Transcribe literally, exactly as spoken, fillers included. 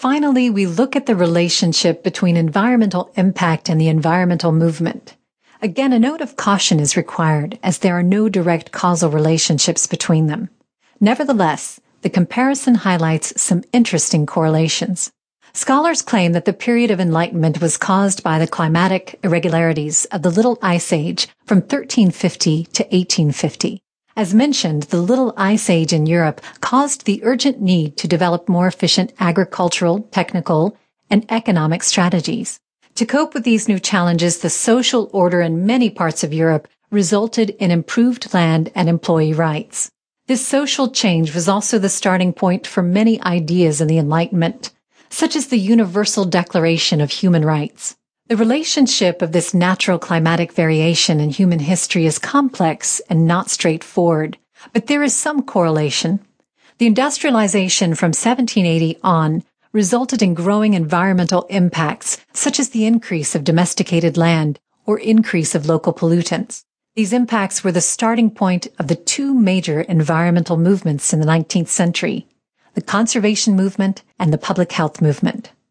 Finally, we look at the relationship between environmental impact and the environmental movement. Again, a note of caution is required, as there are no direct causal relationships between them. Nevertheless, the comparison highlights some interesting correlations. Scholars claim that the period of enlightenment was caused by the climatic irregularities of the Little Ice Age from thirteen fifty to eighteen fifty. As mentioned, the Little Ice Age in Europe caused the urgent need to develop more efficient agricultural, technical, and economic strategies. To cope with these new challenges, the social order in many parts of Europe resulted in improved land and employee rights. This social change was also the starting point for many ideas in the Enlightenment, such as the Universal Declaration of Human Rights. The relationship of this natural climatic variation in human history is complex and not straightforward, but there is some correlation. The industrialization from seventeen eighty on resulted in growing environmental impacts, such as the increase of domesticated land or increase of local pollutants. These impacts were the starting point of the two major environmental movements in the nineteenth century, the conservation movement and the public health movement.